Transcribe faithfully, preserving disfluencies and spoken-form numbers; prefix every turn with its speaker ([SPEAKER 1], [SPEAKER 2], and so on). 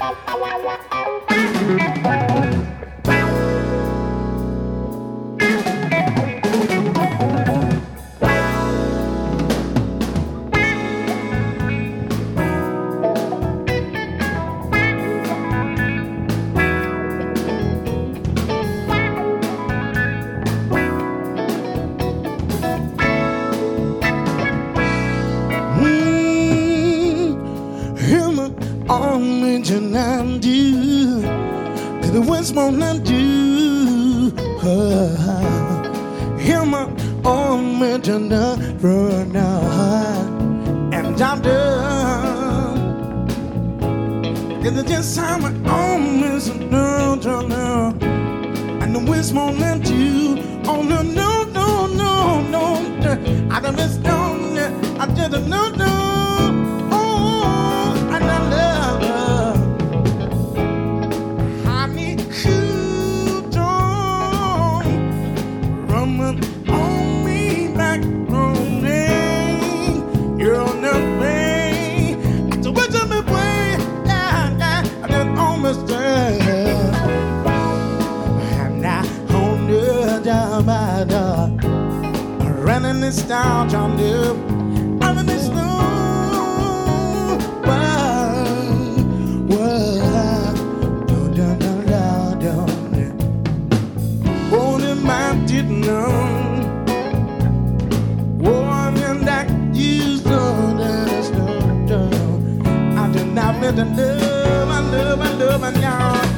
[SPEAKER 1] mention I do, 'cause the West won't undo. Uh, hear my own mention run out, and I'm done. 'Cause it's just how my own mention no, no, no, and the West won't undo. Oh no, no, no, no, no, I done missed on it. I didn't know, no. Oh, and I love her. Honey, cool down, running on me back rolling. You're on the way. It's a witch of me way. Yeah, yeah, I done almost there. And I hold her down by the running this down, John Deere. I'm in this new world, world. Down, down, down, down, down. Only man didn't know. One in that used to dance, I did not mean to love, I love, I love, I love.